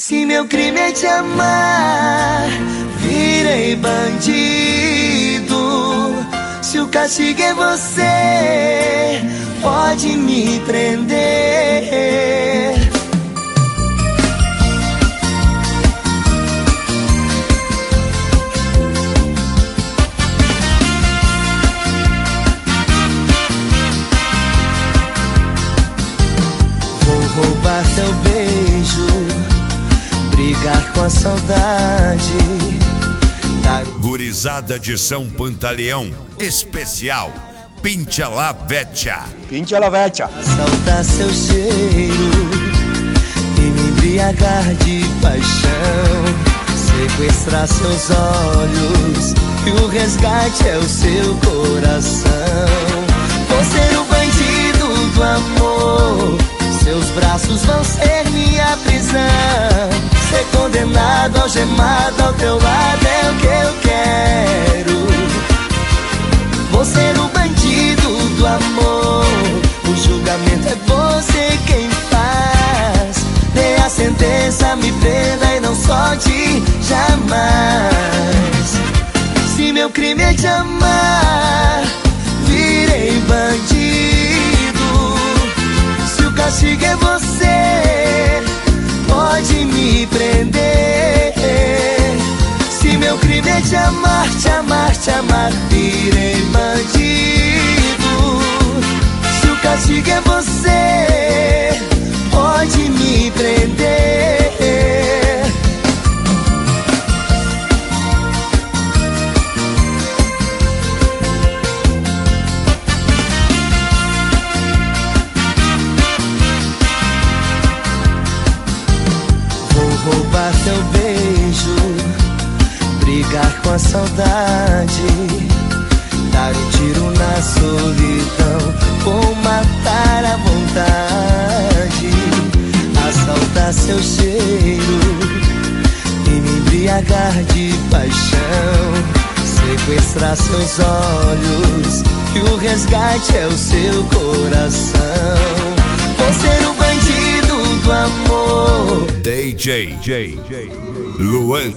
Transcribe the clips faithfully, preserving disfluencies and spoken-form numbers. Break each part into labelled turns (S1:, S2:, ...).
S1: Se meu crime é te amar, virei bandido. Se o castigo é você, pode me prender. Vou roubar teu beijo, brigar com a saudade.
S2: Gurizada de São Pantaleão, especial Pincha la Vecchia.
S3: Pincha la Vecchia.
S1: Assaltar seu cheiro e me embriagar de paixão, sequestrar seus olhos e o resgate é o seu coração. Vou ser o bandido do amor, seus braços vão ser minha prisão. Ser condenado, algemado ao teu lado é o que eu quero. Vou ser o bandido do amor, o julgamento é você quem faz. Dê a sentença, me prenda e não solte jamais. Se meu crime é te amar, virei bandido. Se o castigo é você, pode me prender. Se meu crime é te amar, te amar, te amar, virei bandido. Se o castigo é você, pode me prender. Roubar teu beijo, brigar com a saudade, dar um tiro na solidão, ou matar à vontade. Assaltar seu cheiro e me embriagar de paixão, sequestrar seus olhos e o resgate é o seu coração. Vou ser o bandido do amor.
S2: D J Luan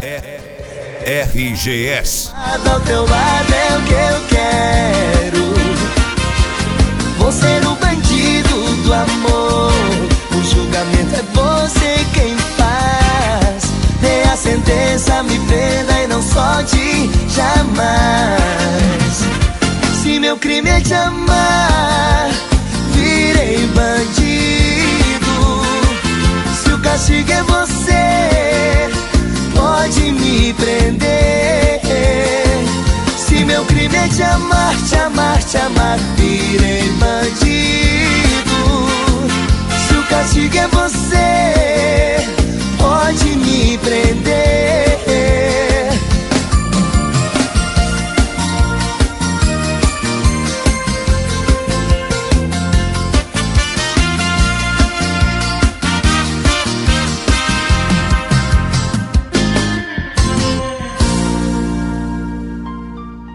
S2: R G S.
S1: Ao teu lado é o que eu quero. Vou ser o bandido do amor, o julgamento é você quem faz. Dê a sentença, me prenda e não solte jamais. Se meu crime é te amar, virei bandido. Se o castigo é você, pode me prender. Se meu crime é te amar, te amar,